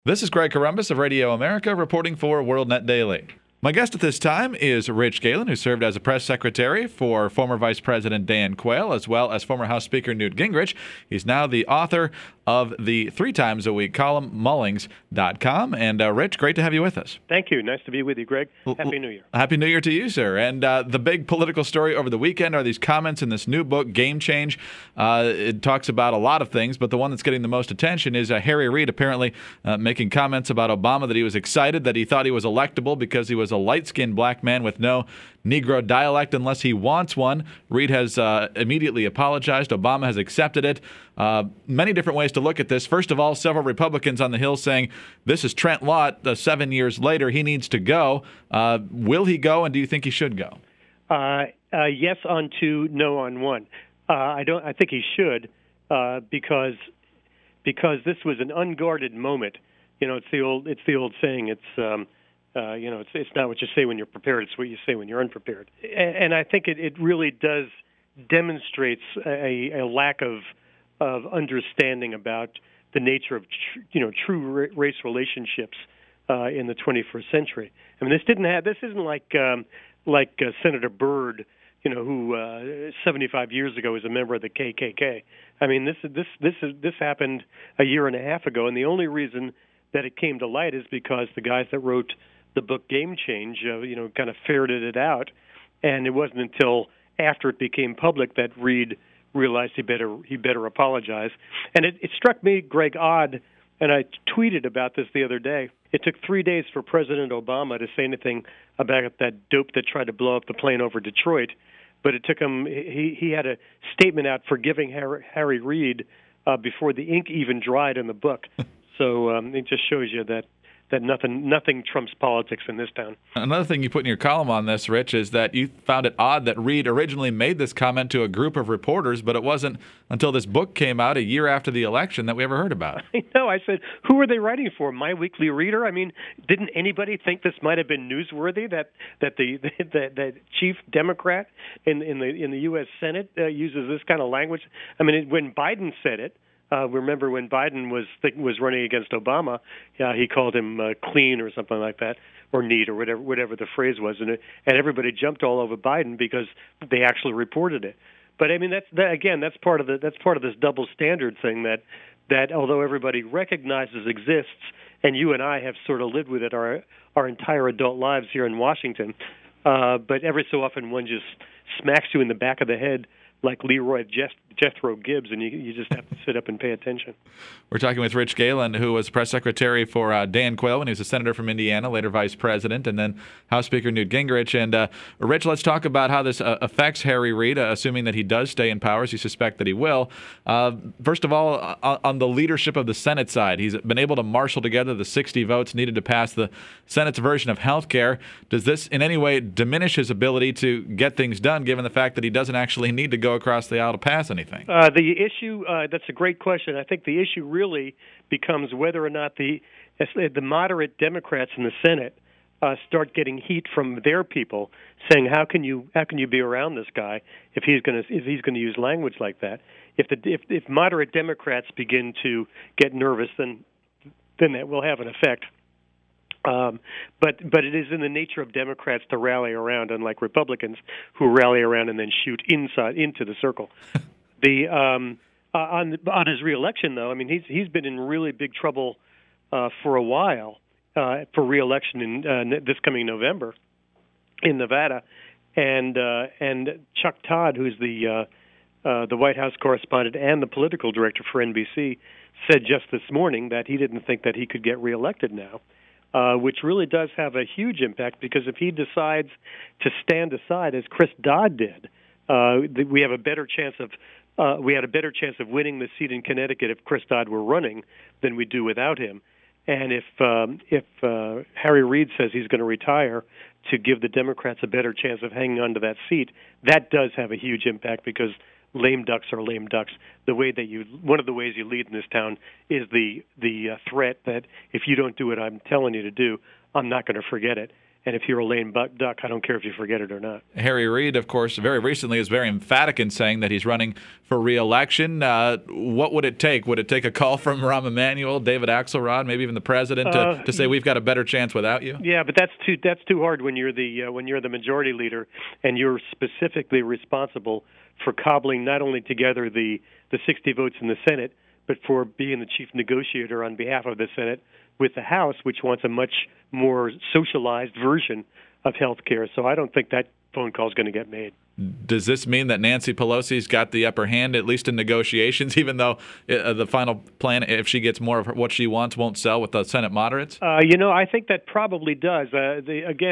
This is Greg Corombos of Radio America reporting for WorldNet Daily. My guest at this time is Rich Galen, who served as a press secretary for former Vice President Dan Quayle, as well as former House Speaker Newt Gingrich. He's now the author of the 3 times a week column, Mullings.com. And Rich, great to have you with us. Thank you. Nice to be with you, Greg. Happy New Year. Happy New Year to you, sir. And the big political story over the weekend are these comments in this new book, Game Change. It talks about a lot of things, but the one that's getting the most attention is Harry Reid apparently making comments about Obama, that he was excited that he thought he was electable because he was a light-skinned black man with no Negro dialect unless he wants one. Reid has immediately apologized. Obama has accepted it. Many different ways to look at this. First of all, several Republicans on the Hill saying this is Trent Lott 7 years later. He needs to go. Will he go, and do you think he should go? Yes on 2, no on 1. I think he should because this was an unguarded moment. You know, it's the old saying. It's not what you say when you're prepared; it's what you say when you're unprepared. And I think it really does demonstrates a lack of understanding about the nature of true race relationships in the 21st century. I mean, this isn't like Senator Byrd, who 75 years ago was a member of the KKK. I mean, this happened a year and a half ago, and the only reason that it came to light is because the guys that wrote the book Game Change, kind of ferreted it out, and it wasn't until after it became public that Reid realized he better apologize. And it struck me, Greg, odd, and I tweeted about this the other day. It took 3 days for President Obama to say anything about that dope that tried to blow up the plane over Detroit, but it took him. He had a statement out forgiving Harry Reid before the ink even dried in the book. So it just shows you that nothing trumps politics in this town. Another thing you put in your column on this, Rich, is that you found it odd that Reid originally made this comment to a group of reporters, but it wasn't until this book came out a year after the election that we ever heard about it. I know. I said, who are they writing for? My Weekly Reader? I mean, didn't anybody think this might have been newsworthy that the chief Democrat in the U.S. Senate uses this kind of language? I mean, when Biden said it. Remember when Biden was running against Obama, he called him clean or something like that, or neat, or whatever the phrase was, and everybody jumped all over Biden because they actually reported it. But I mean, that's part of this double standard thing that although everybody recognizes exists, and you and I have sort of lived with it our entire adult lives here in Washington, but every so often one just smacks you in the back of the head like Leroy Jethro Gibbs, and you just have to sit up and pay attention. We're talking with Rich Galen, who was press secretary for Dan Quayle when he was a senator from Indiana, later vice president, and then House Speaker Newt Gingrich. And Rich, let's talk about how this affects Harry Reid, assuming that he does stay in power, as you suspect that he will. First of all, on the leadership of the Senate side, he's been able to marshal together the 60 votes needed to pass the Senate's version of health care. Does this in any way diminish his ability to get things done, given the fact that he doesn't actually need to go across the aisle to pass anything? The issue, that's a great question. I think the issue really becomes whether or not the moderate Democrats in the Senate start getting heat from their people, saying, "How can you be around this guy if he's going to use language like that?" If moderate Democrats begin to get nervous, then that will have an effect. But it is in the nature of Democrats to rally around, unlike Republicans who rally around and then shoot into the circle. On his reelection, though, I mean he's been in really big trouble for a while for reelection in this coming November in Nevada, and Chuck Todd, who's the White House correspondent and the political director for NBC, said just this morning that he didn't think that he could get reelected now. Which really does have a huge impact, because if he decides to stand aside, as Chris Dodd did, we had a better chance of winning the seat in Connecticut if Chris Dodd were running than we do without him. And if Harry Reid says he's going to retire to give the Democrats a better chance of hanging on to that seat, that does have a huge impact, because lame ducks are lame ducks. One of the ways you lead in this town is the threat that if you don't do what I'm telling you to do, I'm not going to forget it. And if you're a lame duck, I don't care if you forget it or not. Harry Reid, of course, very recently is very emphatic in saying that he's running for re-election. What would it take? Would it take a call from Rahm Emanuel, David Axelrod, maybe even the president to say we've got a better chance without you? Yeah, but that's too hard when you're the majority leader and you're specifically responsible for cobbling not only together the 60 votes in the Senate, but for being the chief negotiator on behalf of the Senate with the House, which wants a much more socialized version of health care. So I don't think that phone call is going to get made. Does this mean that Nancy Pelosi's got the upper hand, at least in negotiations, even though the final plan, if she gets more of what she wants, won't sell with the Senate moderates? I think that probably does. In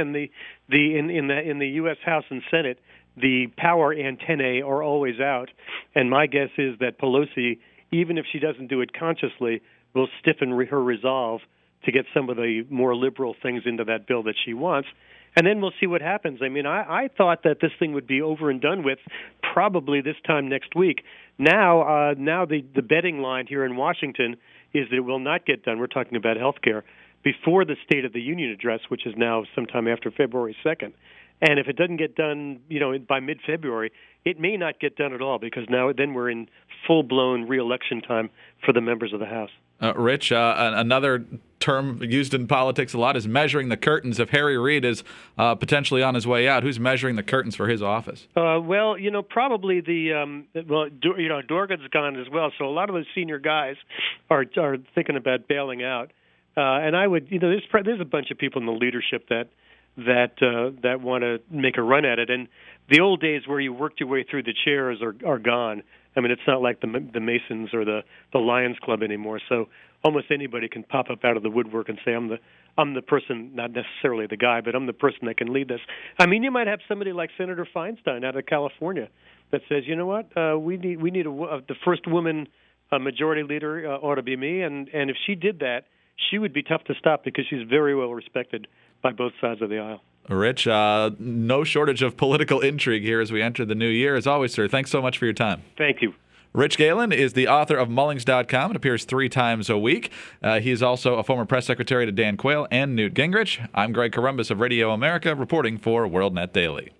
the U.S. House and Senate, the power antennae are always out, and my guess is that Pelosi, even if she doesn't do it consciously, will stiffen her resolve to get some of the more liberal things into that bill that she wants. And then we'll see what happens. I mean, I thought that this thing would be over and done with probably this time next week. Now the betting line here in Washington is that it will not get done. We're talking about health care before the State of the Union address, which is now sometime after February 2nd. And if it doesn't get done, by mid-February, it may not get done at all because then we're in full-blown re-election time for the members of the House. Rich, another term used in politics a lot is measuring the curtains. If Harry Reid is potentially on his way out, who's measuring the curtains for his office? Probably Dorgan's gone as well. So a lot of those senior guys are thinking about bailing out. And I would, there's a bunch of people in the leadership that want to make a run at it. And the old days where you worked your way through the chairs are gone. I mean, it's not like the Masons or the Lions Club anymore. So almost anybody can pop up out of the woodwork and say, I'm the person, not necessarily the guy, but I'm the person that can lead this. I mean, you might have somebody like Senator Feinstein out of California that says, you know what, we need the first woman majority leader ought to be me. And if she did that, she would be tough to stop because she's very well respected by both sides of the aisle. Rich, no shortage of political intrigue here as we enter the new year. As always, sir, thanks so much for your time. Thank you. Rich Galen is the author of Mullings.com. It appears 3 times a week. He's also a former press secretary to Dan Quayle and Newt Gingrich. I'm Greg Corombos of Radio America, reporting for WorldNet Daily.